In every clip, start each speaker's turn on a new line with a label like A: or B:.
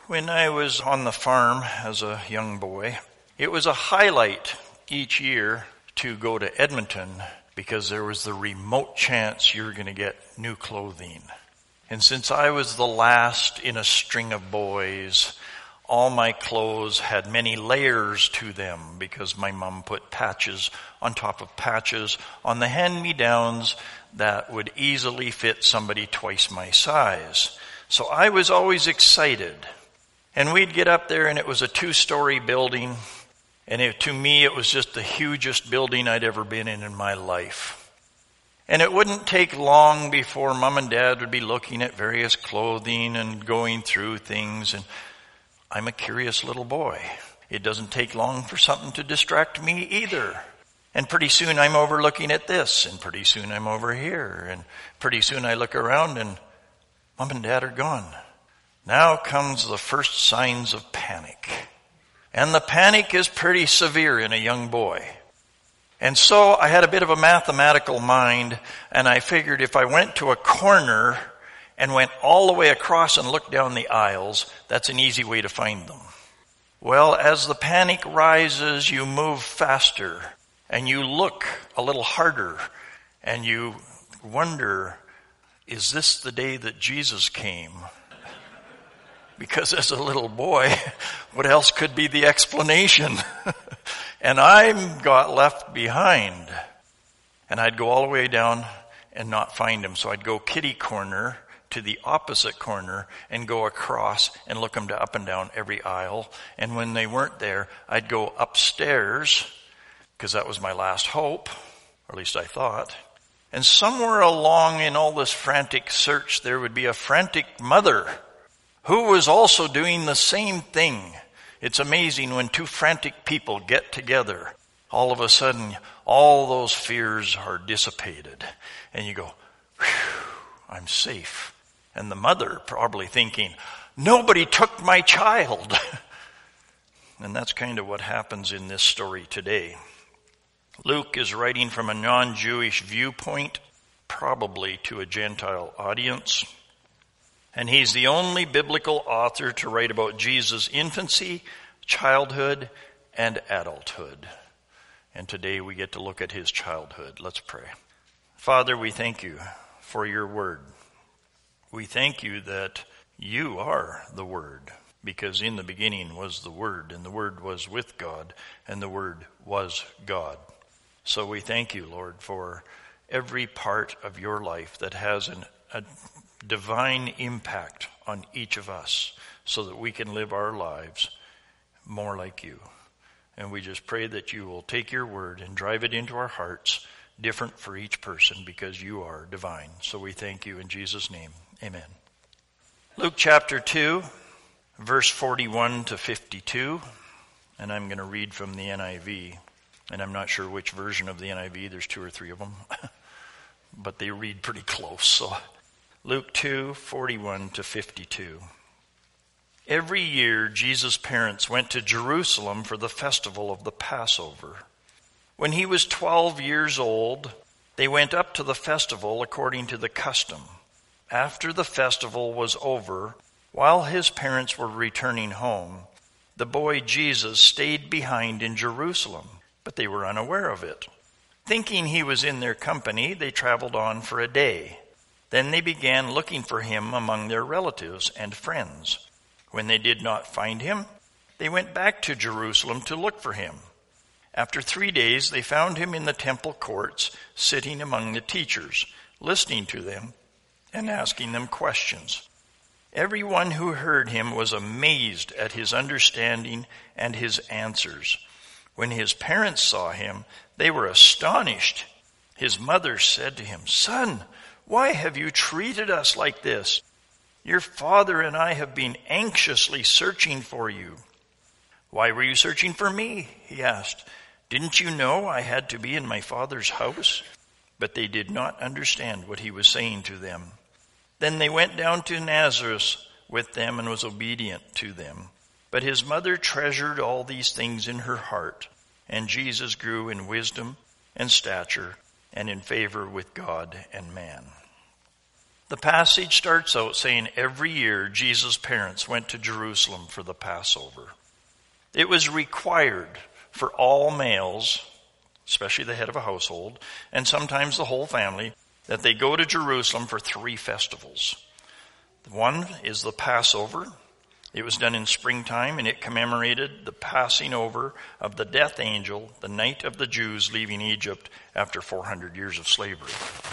A: When I was on the farm as a young boy, it was a highlight each year to go to Edmonton because there was the remote chance you're going to get new clothing. And since I was the last in a string of boys, all my clothes had many layers to them because my mom put patches on top of patches on the hand-me-downs that would easily fit somebody twice my size. So I was always excited. And we'd get up there and it was a 2-story building. And to me, it was just the hugest building I'd ever been in my life. And it wouldn't take long before Mom and Dad would be looking at various clothing and going through things. And I'm a curious little boy. It doesn't take long for something to distract me either. And pretty soon I'm over looking at this. And pretty soon I'm over here. And pretty soon I look around and Mom and Dad are gone. Now comes the first signs of panic. And the panic is pretty severe in a young boy. And so I had a bit of a mathematical mind, and I figured if I went to a corner and went all the way across and looked down the aisles, that's an easy way to find them. Well, as the panic rises, you move faster, and you look a little harder, and you wonder, is this the day that Jesus came? Because as a little boy, what else could be the explanation? And I got left behind. And I'd go all the way down and not find him. So I'd go kitty corner to the opposite corner and go across and look them up and down every aisle. And when they weren't there, I'd go upstairs, because that was my last hope, or at least I thought. And somewhere along in all this frantic search, there would be a frantic mother who was also doing the same thing. It's amazing when two frantic people get together. All of a sudden, all those fears are dissipated. And you go, whew, I'm safe. And the mother probably thinking, nobody took my child. And that's kind of what happens in this story today. Luke is writing from a non-Jewish viewpoint, probably to a Gentile audience. And he's the only biblical author to write about Jesus' infancy, childhood, and adulthood. And today we get to look at his childhood. Let's pray. Father, we thank you for your word. We thank you that you are the Word, because in the beginning was the Word, and the Word was with God, and the Word was God. So we thank you, Lord, for every part of your life that has a divine impact on each of us so that we can live our lives more like you. And we just pray that you will take your word and drive it into our hearts, different for each person, because you are divine. So we thank you in Jesus' name. Amen. Luke chapter 2, verse 41 to 52. And I'm going to read from the NIV. And I'm not sure which version of the NIV. There's 2 or 3 of them. But they read pretty close. So Luke 2, 41 to 52. Every year, Jesus' parents went to Jerusalem for the festival of the Passover. When he was 12 years old, they went up to the festival according to the custom. After the festival was over, while his parents were returning home, the boy Jesus stayed behind in Jerusalem, but they were unaware of it. Thinking he was in their company, they traveled on for a day. Then they began looking for him among their relatives and friends. When they did not find him, they went back to Jerusalem to look for him. After 3 days, they found him in the temple courts, sitting among the teachers, listening to them and asking them questions. Everyone who heard him was amazed at his understanding and his answers. When his parents saw him, they were astonished. His mother said to him, "Son, why have you treated us like this? Your father and I have been anxiously searching for you." "Why were you searching for me?" he asked. "Didn't you know I had to be in my father's house?" But they did not understand what he was saying to them. Then they went down to Nazareth with them and was obedient to them. But his mother treasured all these things in her heart, and Jesus grew in wisdom and stature and in favor with God and man. The passage starts out saying every year Jesus' parents went to Jerusalem for the Passover. It was required for all males, especially the head of a household, and sometimes the whole family, that they go to Jerusalem for 3 festivals. One is the Passover. It was done in springtime, and it commemorated the passing over of the death angel the night of the Jews leaving Egypt after 400 years of slavery.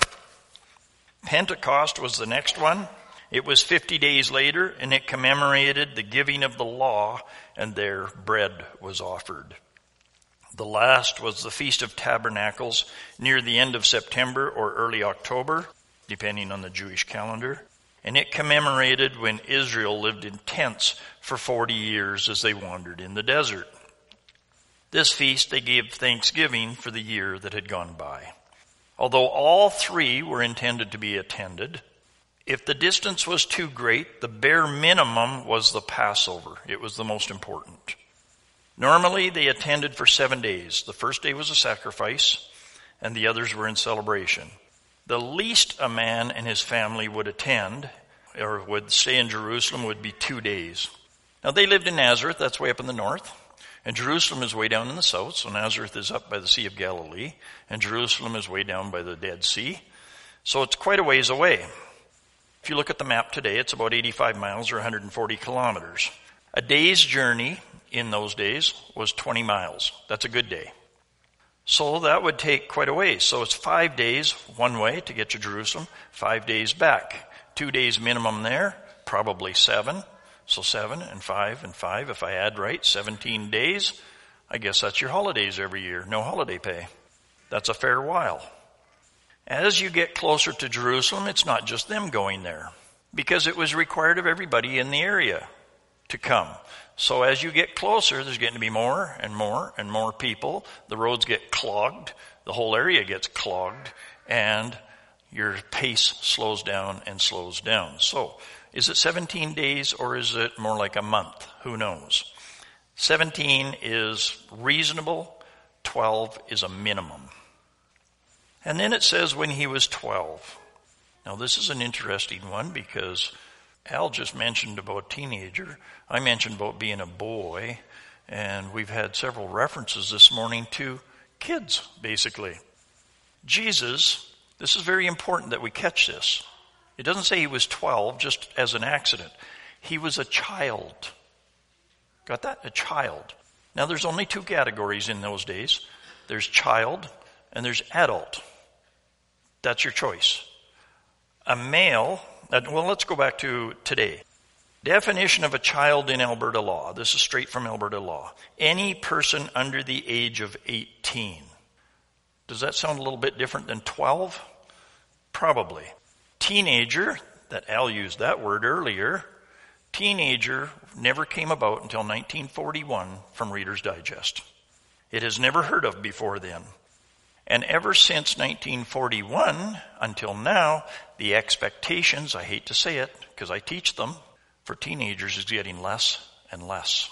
A: Pentecost was the next one. It was 50 days later, and it commemorated the giving of the law, and there bread was offered. The last was the Feast of Tabernacles near the end of September or early October, depending on the Jewish calendar. And it commemorated when Israel lived in tents for 40 years as they wandered in the desert. This feast they gave thanksgiving for the year that had gone by. Although all 3 were intended to be attended, if the distance was too great, the bare minimum was the Passover. It was the most important. Normally they attended for 7 days. The first day was a sacrifice, and the others were in celebration. The least a man and his family would attend or would stay in Jerusalem would be 2 days. Now they lived in Nazareth, that's way up in the north, and Jerusalem is way down in the south, so Nazareth is up by the Sea of Galilee, and Jerusalem is way down by the Dead Sea. So it's quite a ways away. If you look at the map today, it's about 85 miles or 140 kilometers. A day's journey in those days was 20 miles. That's a good day. So that would take quite a ways. So it's 5 days one way to get to Jerusalem, 5 days back. 2 days minimum there, probably 7. So 7 and 5 and 5, if I add right, 17 days. I guess that's your holidays every year. No holiday pay. That's a fair while. As you get closer to Jerusalem, it's not just them going there, because it was required of everybody in the area to come. So as you get closer, there's getting to be more and more and more people. The roads get clogged. The whole area gets clogged. And your pace slows down and slows down. So is it 17 days or is it more like a month? Who knows? 17 is reasonable. 12 is a minimum. And then it says when he was 12. Now this is an interesting one because Al just mentioned about teenager. I mentioned about being a boy, and we've had several references this morning to kids, basically. Jesus, this is very important that we catch this. It doesn't say he was 12 just as an accident. He was a child. Got that? A child. Now there's only 2 categories in those days. There's child and there's adult. That's your choice. A male, well, let's go back to today. Definition of a child in Alberta law. This is straight from Alberta law. Any person under the age of 18. Does that sound a little bit different than 12? Probably. Teenager, that Al used that word earlier. Teenager never came about until 1941 from Reader's Digest. It is never heard of before then. And ever since 1941 until now, the expectations, I hate to say it because I teach them, for teenagers is getting less and less.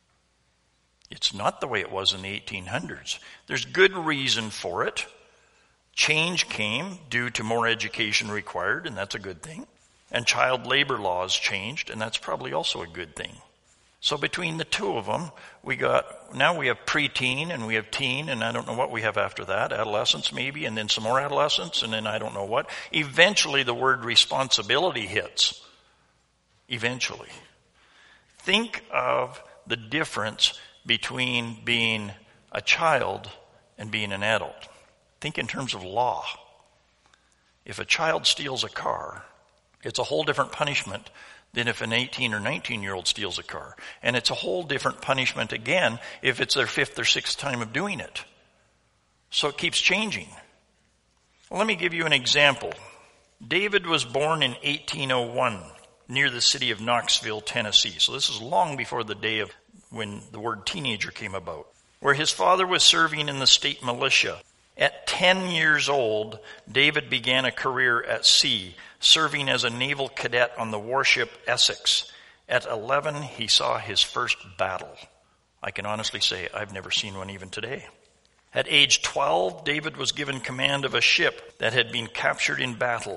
A: It's not the way it was in the 1800s. There's good reason for it. Change came due to more education required, and that's a good thing. And child labor laws changed, and that's probably also a good thing. So between the 2 of them, now we have preteen and we have teen, and I don't know what we have after that, adolescence maybe, and then some more adolescence, and then I don't know what. Eventually the word responsibility hits. Eventually. Think of the difference between being a child and being an adult. Think in terms of law. If a child steals a car, it's a whole different punishment than if an 18 or 19-year-old steals a car. And it's a whole different punishment again if it's their 5th or 6th time of doing it. So it keeps changing. Well, let me give you an example. David was born in 1801 near the city of Knoxville, Tennessee. So this is long before the day of when the word teenager came about, where his father was serving in the state militia. At 10 years old, David began a career at sea, serving as a naval cadet on the warship Essex. At 11, he saw his first battle. I can honestly say I've never seen one even today. At age 12, David was given command of a ship that had been captured in battle,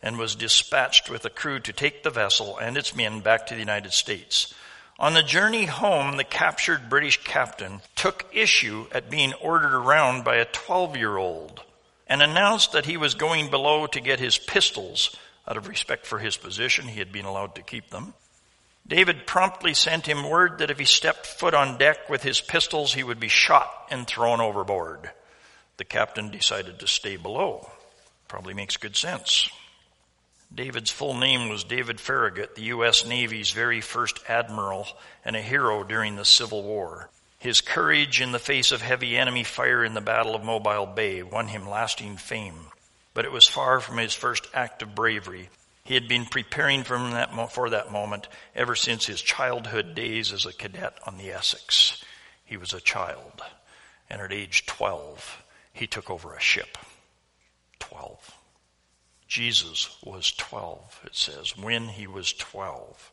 A: and was dispatched with a crew to take the vessel and its men back to the United States. On the journey home, the captured British captain took issue at being ordered around by a 12-year-old and announced that he was going below to get his pistols. Out of respect for his position, he had been allowed to keep them. David promptly sent him word that if he stepped foot on deck with his pistols, he would be shot and thrown overboard. The captain decided to stay below. Probably makes good sense. David's full name was David Farragut, the U.S. Navy's very first admiral and a hero during the Civil War. His courage in the face of heavy enemy fire in the Battle of Mobile Bay won him lasting fame. But it was far from his first act of bravery. He had been preparing for that moment ever since his childhood days as a cadet on the Essex. He was a child, and at age 12, he took over a ship. 12. Jesus was 12, it says, when he was 12.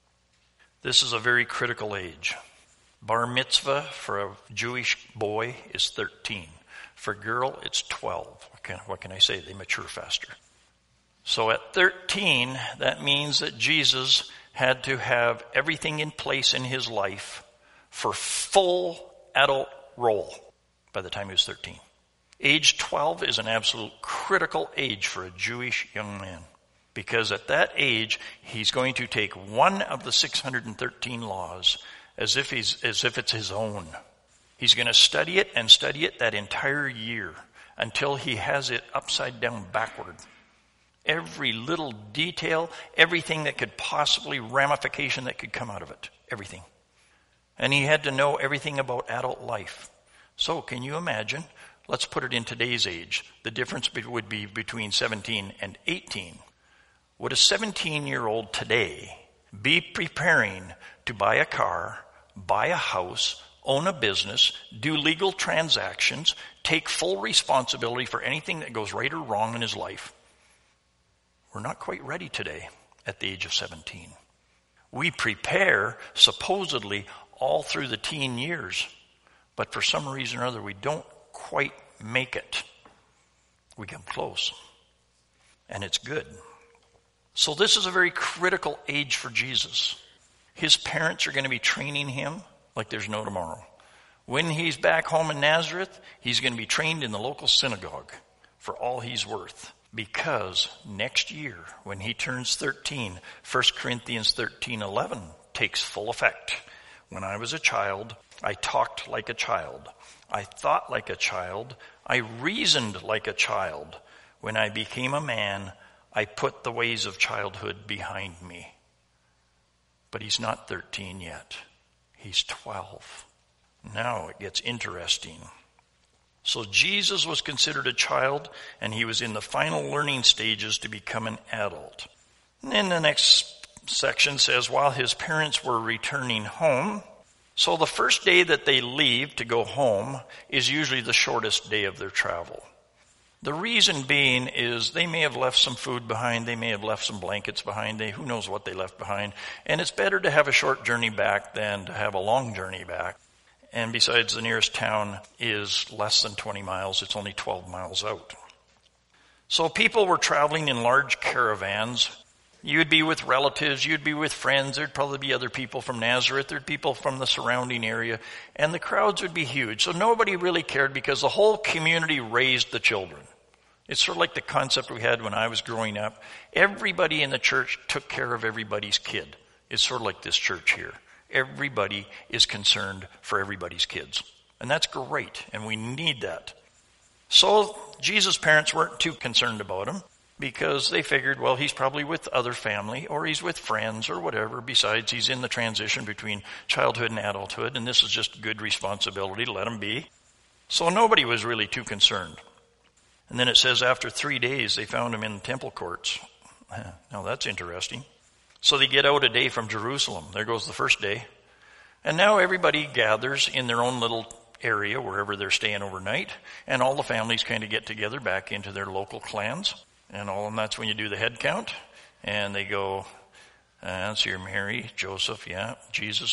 A: This is a very critical age. Bar mitzvah for a Jewish boy is 13. For a girl, it's 12. What can I say? They mature faster. So at 13, that means that Jesus had to have everything in place in his life for full adult role by the time he was 13. Age 12 is an absolute critical age for a Jewish young man, because at that age, he's going to take one of the 613 laws as if it's his own. He's going to study it that entire year until he has it upside down backward. Every little detail, everything that could possibly, ramification that could come out of it, everything. And he had to know everything about adult life. So can you imagine, let's put it in today's age, the difference would be between 17 and 18. Would a 17-year-old today be preparing to buy a car, buy a house, own a business, do legal transactions, take full responsibility for anything that goes right or wrong in his life? We're not quite ready today at the age of 17. We prepare, supposedly, all through the teen years, but for some reason or other, we don't quite make it. We come close, and it's good. So this is a very critical age for Jesus. His parents are going to be training him like there's no tomorrow. When he's back home in Nazareth, he's going to be trained in the local synagogue for all he's worth. Because next year, when he turns 13, 1 Corinthians 13:11 takes full effect. When I was a child, I talked like a child. I thought like a child. I reasoned like a child. When I became a man, I put the ways of childhood behind me. But he's not 13 yet. He's 12. Now it gets interesting. So Jesus was considered a child, and he was in the final learning stages to become an adult. And then the next section says, while his parents were returning home, so the first day that they leave to go home is usually the shortest day of their travel. The reason being is they may have left some food behind, they may have left some blankets behind, who knows what they left behind, and it's better to have a short journey back than to have a long journey back. And besides, the nearest town is less than 20 miles. It's only 12 miles out. So people were traveling in large caravans. You'd be with relatives. You'd be with friends. There'd probably be other people from Nazareth. There'd people from the surrounding area. And the crowds would be huge. So nobody really cared because the whole community raised the children. It's sort of like the concept we had when I was growing up. Everybody in the church took care of everybody's kid. It's sort of like this church here. Everybody is concerned for everybody's kids. And that's great, and we need that. So Jesus' parents weren't too concerned about him because they figured, well, he's probably with other family or he's with friends or whatever. Besides, he's in the transition between childhood and adulthood, and this is just good responsibility to let him be. So nobody was really too concerned. And then it says after 3 days, they found him in the temple courts. Now that's interesting. So they get out a day from Jerusalem. There goes the first day. And now everybody gathers in their own little area, wherever they're staying overnight. And all the families kind of get together back into their local clans. And that's when you do the head count. And they go, so you're Mary, Joseph, yeah, Jesus,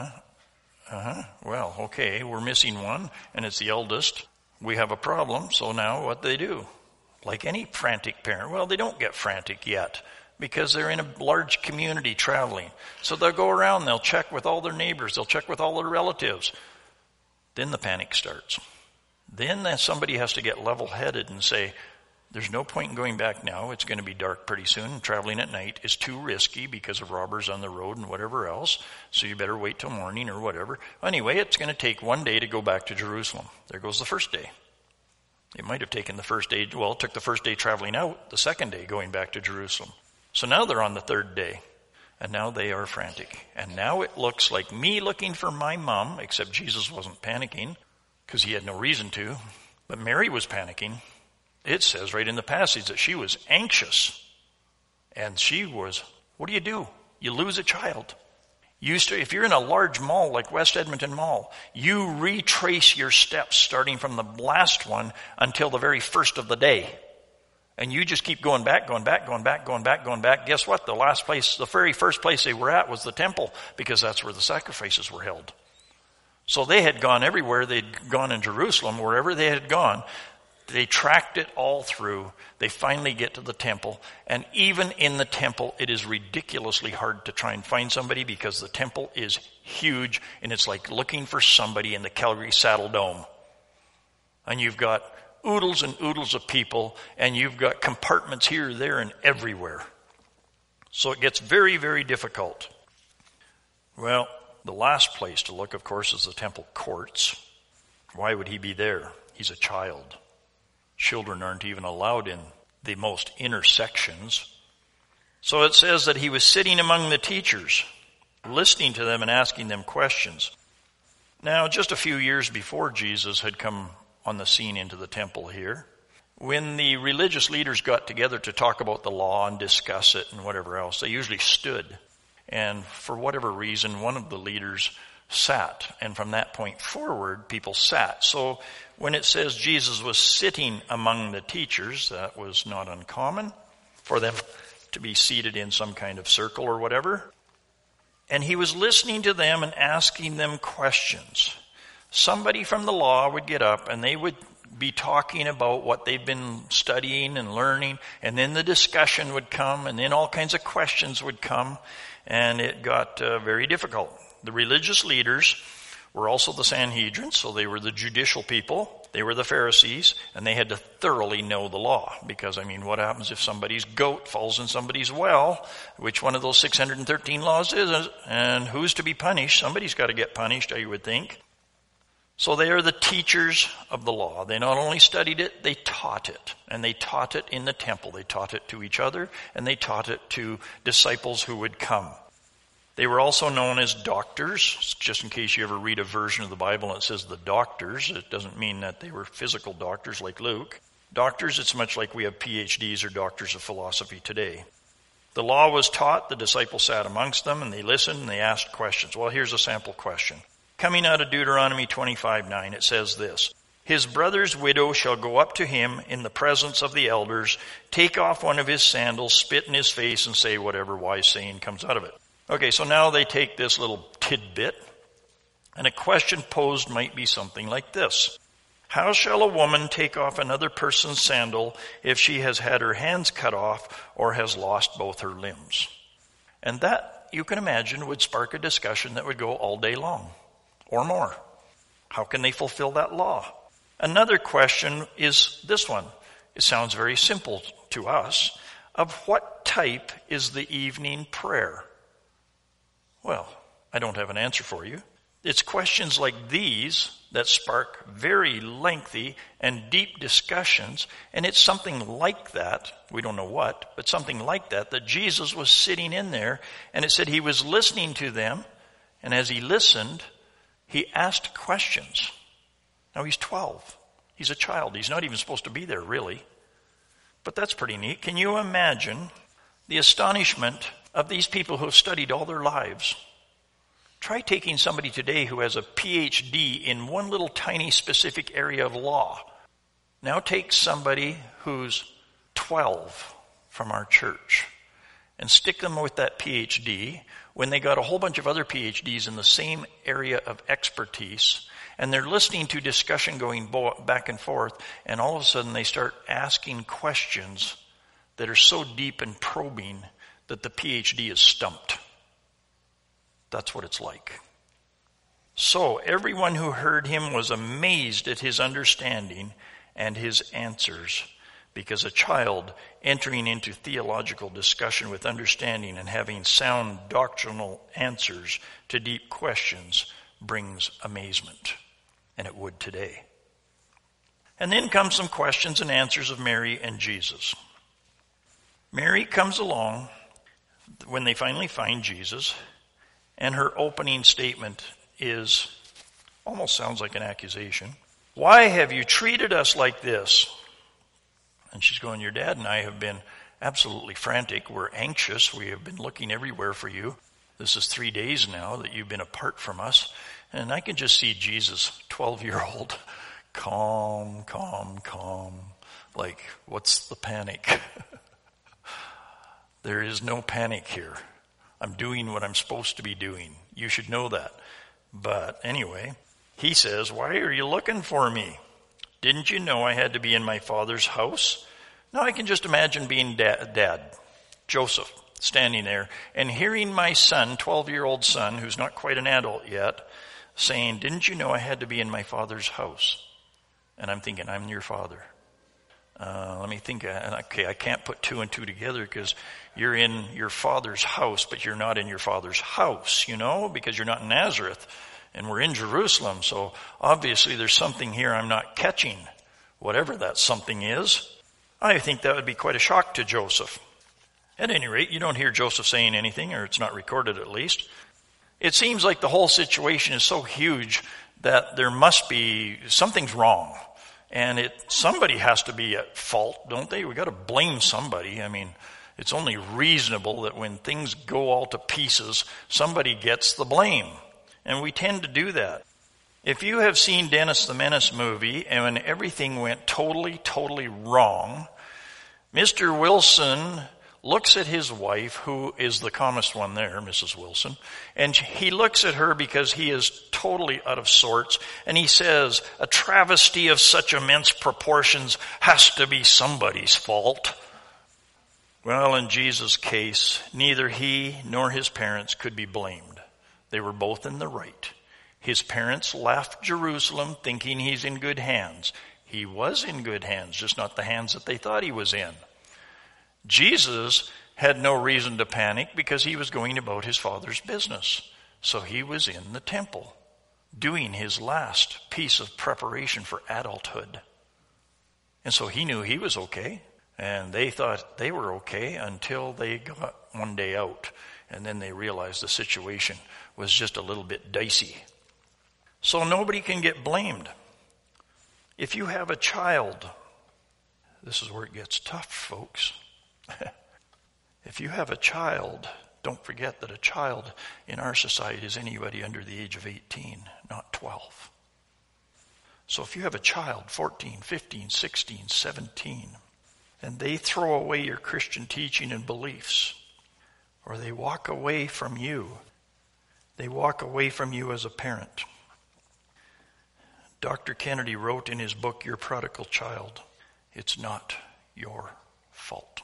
A: Well, okay, we're missing one, and it's the eldest. We have a problem, so now what do? like any frantic parent. Well, they don't get frantic yet because they're in a large community traveling. So they'll go around, they'll check with all their neighbors, they'll check with all their relatives. Then the panic starts. Then somebody has to get level-headed and say, there's no point in going back now. It's going to be dark pretty soon. Traveling at night is too risky because of robbers on the road and whatever else. So you better wait till morning or whatever. Anyway, it's going to take one day to go back to Jerusalem. There goes the first day. It might have taken the first day. Well, it took the first day traveling out, the second day going back to Jerusalem. So now they're on the third day. And now they are frantic. And now it looks like me looking for my mom, except Jesus wasn't panicking because he had no reason to. But Mary was panicking. It says right in the passage that she was anxious. And she was, what do? You lose a child. If you're in a large mall like West Edmonton Mall, you retrace your steps starting from the last one until the very first of the day. And you just keep going back. Guess what? The very first place they were at was the temple because that's where the sacrifices were held. So they had gone everywhere. They'd gone in Jerusalem, wherever they had gone. They tracked it all through. They finally get to the temple. And even in the temple, it is ridiculously hard to try and find somebody because the temple is huge and it's like looking for somebody in the Calgary Saddle Dome. And you've got oodles and oodles of people and you've got compartments here, there, and everywhere. So it gets very, very difficult. Well, the last place to look, of course, is the temple courts. Why would he be there? He's a child. Children aren't even allowed in the most inner sections. So it says that he was sitting among the teachers, listening to them and asking them questions. Now, just a few years before Jesus had come on the scene into the temple here, when the religious leaders got together to talk about the law and discuss it and whatever else, they usually stood. And for whatever reason, one of the leaders sat. And from that point forward, people sat. So when it says Jesus was sitting among the teachers, that was not uncommon for them to be seated in some kind of circle or whatever. And he was listening to them and asking them questions. Somebody from the law would get up and they would be talking about what they've been studying and learning, and then the discussion would come, and then all kinds of questions would come, and it got very difficult. The religious leaders were also the Sanhedrin, so they were the judicial people. They were the Pharisees, and they had to thoroughly know the law. Because, what happens if somebody's goat falls in somebody's well? Which one of those 613 laws is it? And who's to be punished? Somebody's got to get punished, I would think. So they are the teachers of the law. They not only studied it, they taught it. And they taught it in the temple. They taught it to each other, and they taught it to disciples who would come. They were also known as doctors. Just in case you ever read a version of the Bible and it says the doctors, it doesn't mean that they were physical doctors like Luke. Doctors, it's much like we have PhDs or doctors of philosophy today. The law was taught, the disciples sat amongst them, and they listened and they asked questions. Well, here's a sample question. Coming out of Deuteronomy 25:9, it says this: His brother's widow shall go up to him in the presence of the elders, take off one of his sandals, spit in his face, and say whatever wise saying comes out of it. Okay, so now they take this little tidbit, and a question posed might be something like this. How shall a woman take off another person's sandal if she has had her hands cut off or has lost both her limbs? And that, you can imagine, would spark a discussion that would go all day long. Or more. How can they fulfill that law? Another question is this one. It sounds very simple to us. Of what type is the evening prayer? Well, I don't have an answer for you. It's questions like these that spark very lengthy and deep discussions, and it's something like that, we don't know what, but something like that Jesus was sitting in there, and it said he was listening to them, and as he listened, he asked questions. Now he's 12. He's a child. He's not even supposed to be there, really. But that's pretty neat. Can you imagine the astonishment of these people who have studied all their lives? Try taking somebody today who has a PhD in one little tiny specific area of law. Now take somebody who's 12 from our church and stick them with that PhD when they got a whole bunch of other PhDs in the same area of expertise, And they're listening to discussion going back and forth, and all of a sudden they start asking questions that are so deep and probing that the PhD is stumped. That's what it's like. So everyone who heard him was amazed at his understanding and his answers, because a child entering into theological discussion with understanding and having sound doctrinal answers to deep questions brings amazement. And it would today. And then come some questions and answers of Mary and Jesus. Mary comes along when they finally find Jesus, and her opening statement almost sounds like an accusation. Why have you treated us like this? And she's going, your dad and I have been absolutely frantic. We're anxious. We have been looking everywhere for you. This is 3 days now that you've been apart from us. And I can just see Jesus, 12-year-old, calm. Like, what's the panic? There is no panic here. I'm doing what I'm supposed to be doing. You should know that. But anyway, he says, why are you looking for me? Didn't you know I had to be in my Father's house? Now I can just imagine being dad, Joseph, standing there and hearing my son, 12-year-old son, who's not quite an adult yet, saying, didn't you know I had to be in my Father's house? And I'm thinking, I'm your father. Let me think. Okay, I can't put two and two together because you're in your father's house, but you're not in your father's house, because you're not in Nazareth and we're in Jerusalem. So obviously there's something here I'm not catching, whatever that something is. I think that would be quite a shock to Joseph. At any rate, you don't hear Joseph saying anything, or it's not recorded at least. It seems like the whole situation is so huge that there must be, something's wrong. And somebody has to be at fault, don't they? We got to blame somebody. I mean, it's only reasonable that when things go all to pieces, somebody gets the blame. And we tend to do that. If you have seen Dennis the Menace movie, and when everything went totally wrong, Mr. Wilson looks at his wife, who is the calmest one there, Mrs. Wilson, and he looks at her because he is totally out of sorts, and he says, a travesty of such immense proportions has to be somebody's fault. Well, in Jesus' case, neither he nor his parents could be blamed. They were both in the right. His parents left Jerusalem thinking he's in good hands. He was in good hands, just not the hands that they thought he was in. Jesus had no reason to panic because he was going about his Father's business. So he was in the temple, doing his last piece of preparation for adulthood. And so he knew he was okay, and they thought they were okay until they got one day out, and then they realized the situation was just a little bit dicey. So nobody can get blamed. If you have a child, this is where it gets tough, folks. If you have a child, don't forget that a child in our society is anybody under the age of 18, not 12. So if you have a child, 14, 15, 16, 17, and they throw away your Christian teaching and beliefs, or they walk away from you as a parent. Dr. Kennedy wrote in his book, Your Prodigal Child, it's not your fault.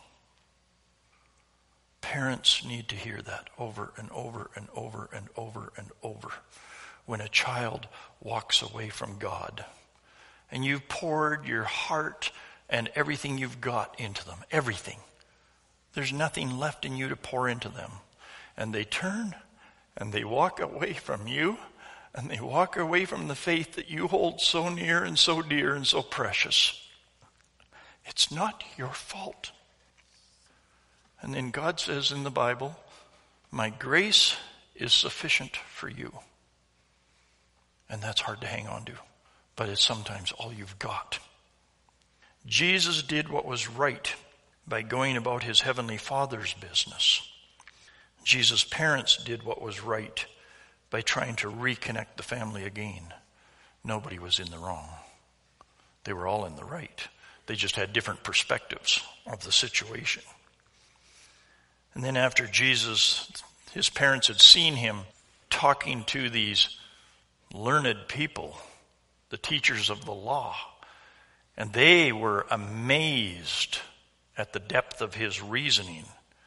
A: Parents need to hear that over and over and over and over and over. When a child walks away from God, and you've poured your heart and everything you've got into them, everything. There's nothing left in you to pour into them. And they turn and they walk away from you, and they walk away from the faith that you hold so near and so dear and so precious. It's not your fault. And then God says in the Bible, my grace is sufficient for you. And that's hard to hang on to, but it's sometimes all you've got. Jesus did what was right by going about his heavenly Father's business. Jesus' parents did what was right by trying to reconnect the family again. Nobody was in the wrong. They were all in the right. They just had different perspectives of the situation. And then after Jesus, his parents had seen him talking to these learned people the teachers of the law. And they were amazed at the depth of his reasoning.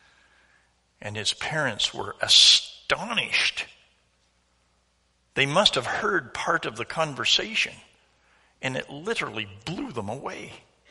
A: And his parents were astonished. They must have heard part of the conversation, and it literally blew them away.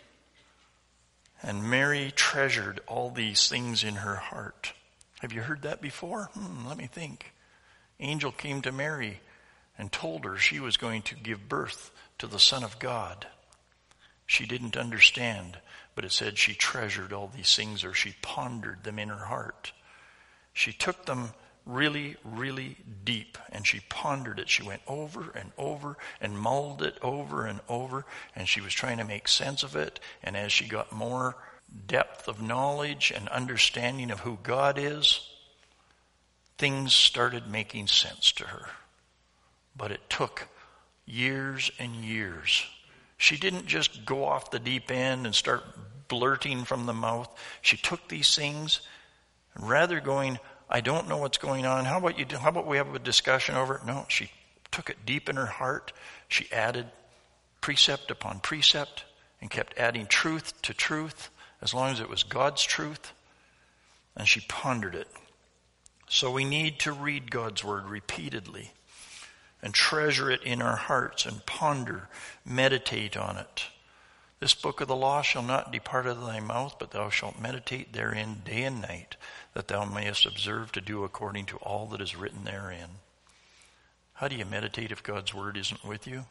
A: And Mary treasured all these things in her heart. Have you heard that before? Let me think. Angel came to Mary and told her she was going to give birth to the Son of God. She didn't understand, but it said she treasured all these things, or she pondered them in her heart. She took them really, really deep, and she pondered it. She went over and over and mulled it over and over, and she was trying to make sense of it. And as she got more depth of knowledge and understanding of who God is, things started making sense to her. But it took years and years. She didn't just go off the deep end and start blurting from the mouth. She took these things, and rather going, I don't know what's going on. How about we have a discussion over it? No, she took it deep in her heart. She added precept upon precept and kept adding truth to truth as long as it was God's truth. And she pondered it. So we need to read God's word repeatedly and treasure it in our hearts and ponder, meditate on it. This book of the law shall not depart out of thy mouth, but thou shalt meditate therein day and night, that thou mayest observe to do according to all that is written therein. How do you meditate if God's word isn't with you?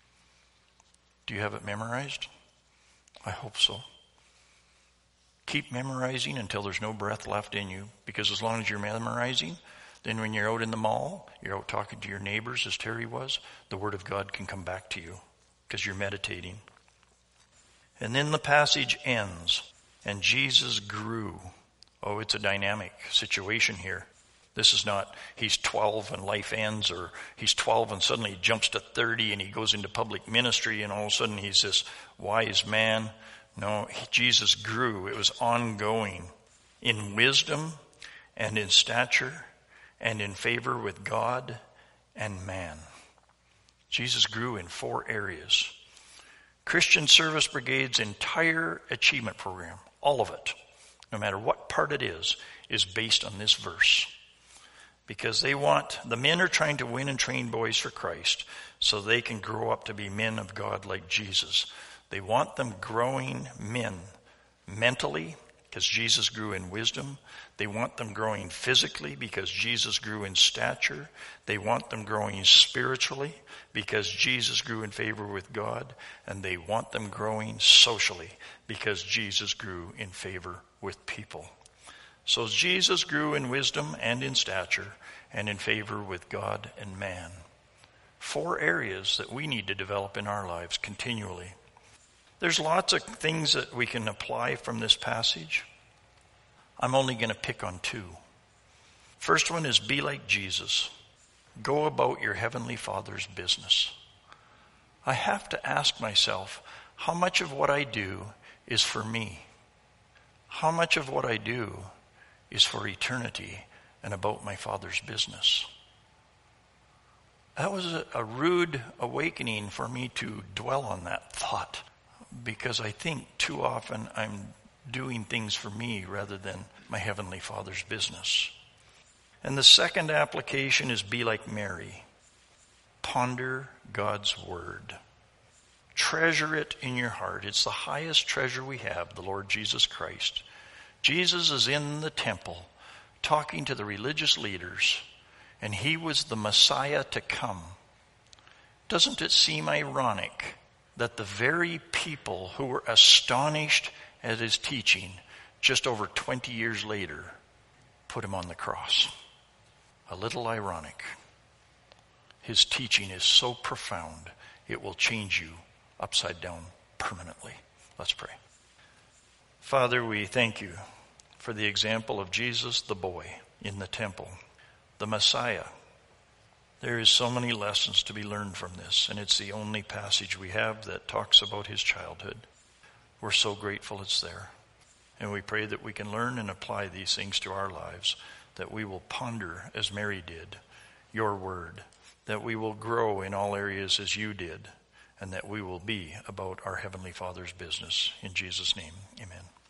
A: Do you have it memorized? I hope so. Keep memorizing until there's no breath left in you, because as long as you're memorizing, then when you're out in the mall, you're out talking to your neighbors, as Terry was, the word of God can come back to you because you're meditating. And then the passage ends, and Jesus grew. Oh, it's a dynamic situation here. This is not he's 12 and life ends, or he's 12 and suddenly he jumps to 30 and he goes into public ministry and all of a sudden he's this wise man. No, Jesus grew. It was ongoing in wisdom and in stature and in favor with God and man. Jesus grew in 4 areas. Christian Service Brigade's entire achievement program, all of it, no matter what part it is based on this verse. Because the men are trying to win and train boys for Christ so they can grow up to be men of God like Jesus. They want them growing men mentally, because Jesus grew in wisdom. They want them growing physically because Jesus grew in stature. They want them growing spiritually because Jesus grew in favor with God. And they want them growing socially because Jesus grew in favor with people. So Jesus grew in wisdom and in stature and in favor with God and man. 4 areas that we need to develop in our lives continually. There's lots of things that we can apply from this passage. I'm only going to pick on 2. First one is be like Jesus. Go about your heavenly Father's business. I have to ask myself, how much of what I do is for me? How much of what I do is for eternity and about my Father's business? That was a rude awakening for me to dwell on that thought, because I think too often I'm doing things for me rather than my Heavenly Father's business. And the second application is be like Mary. Ponder God's word. Treasure it in your heart. It's the highest treasure we have, the Lord Jesus Christ. Jesus is in the temple talking to the religious leaders, and he was the Messiah to come. Doesn't it seem ironic that the very people who were astonished at his teaching just over 20 years later put him on the cross? A little ironic. His teaching is so profound, it will change you upside down permanently. Let's pray. Father, we thank you for the example of Jesus, the boy in the temple, the Messiah. There is so many lessons to be learned from this, and it's the only passage we have that talks about his childhood. We're so grateful it's there. And we pray that we can learn and apply these things to our lives, that we will ponder, as Mary did, your word, that we will grow in all areas as you did, and that we will be about our Heavenly Father's business. In Jesus' name, amen.